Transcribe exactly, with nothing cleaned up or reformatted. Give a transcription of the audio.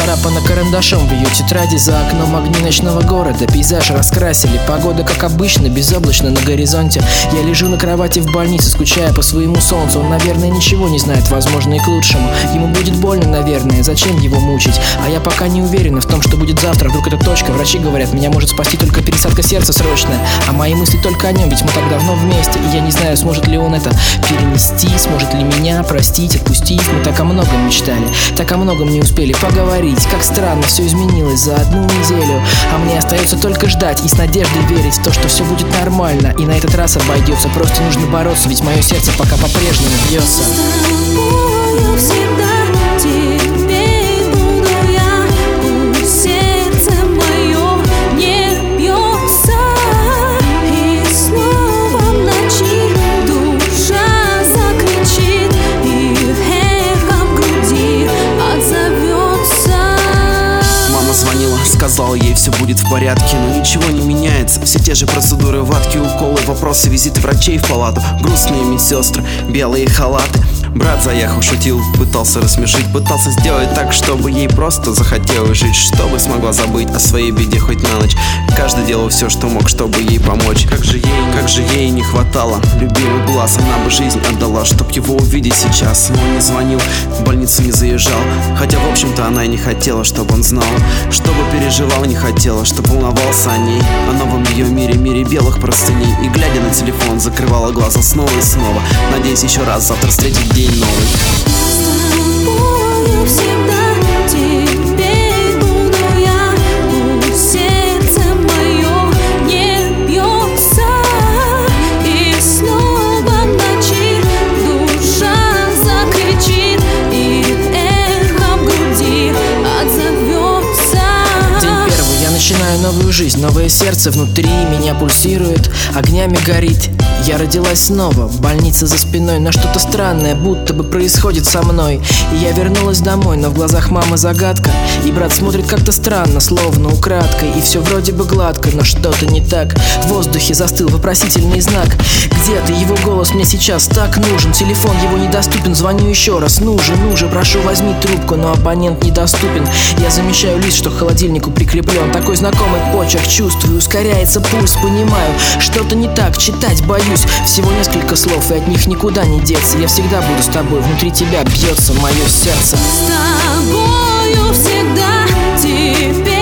нацарапана карандашом в ее тетради. За окном огни ночного города, пейзаж раскрасили. Погода, как обычно, безоблачно на горизонте. Я лежу на кровати в больнице, скучая по своему солнцу. Он, наверное, ничего не знает, возможно, и к лучшему. Ему будет больно, наверное, зачем его мучить? А я пока не уверена в том, что будет завтра. Вдруг это точка, врачи говорят, меня может спасти только пересадка сердца срочная. А мои мысли только о нем, ведь мы так давно вместе. И я не знаю, сможет ли он это перенести, сможет ли меня простить, отпустить. Мы так о многом мечтали, так о многом не успели поговорить. Как странно, все изменилось за одну неделю. А мне остается только ждать и с надеждой верить в то, что все будет нормально. И на этот раз обойдется, просто нужно бороться, ведь мое сердце пока по-прежнему бьется. Сказал ей, все будет в порядке, но ничего не меняется. Все те же процедуры, ватки, уколы, вопросы, визиты врачей в палату. Грустные медсестры, белые халаты. Брат заехал, шутил, пытался рассмешить, пытался сделать так, чтобы ей просто захотелось жить, чтобы смогла забыть о своей беде хоть на ночь. Каждый делал все, что мог, чтобы ей помочь. Как же ей, как же ей не хватало любимый глаз. Она бы жизнь отдала, чтоб его увидеть сейчас. Но он не звонил, в больницу не заезжал. Хотя, в общем-то, она и не хотела, чтобы он знал. Чтобы переживал, не хотела, чтобы волновался о ней, о новом ее мире, мире белых простыней. И глядя на телефон, закрывала глаза снова и снова, надеясь еще раз завтра встретить день новый. С тобою всегда, теперь буду я. Пусть сердце мое не бьется, и снова в ночи душа закричит, и эхом в груди отзовется. День первый, я начинаю новую жизнь, новое сердце внутри меня пульсирует, огнями горит. Я родилась снова, больница за спиной, но что-то странное будто бы происходит со мной. И я вернулась домой, но в глазах мамы загадка. И брат смотрит как-то странно, словно украдкой. И все вроде бы гладко, но что-то не так. В воздухе застыл вопросительный знак. Где ты? Его голос мне сейчас так нужен. Телефон его недоступен, звоню еще раз. Ну же, ну же, прошу, возьми трубку, но абонент недоступен. Я замечаю лист, что к холодильнику прикреплен. Такой знакомый почерк, чувствую, ускоряется пульс. Понимаю, что-то не так, читать боюсь. Всего несколько слов, и от них никуда не деться. Я всегда буду с тобой, внутри тебя бьется мое сердце. С тобою всегда, теперь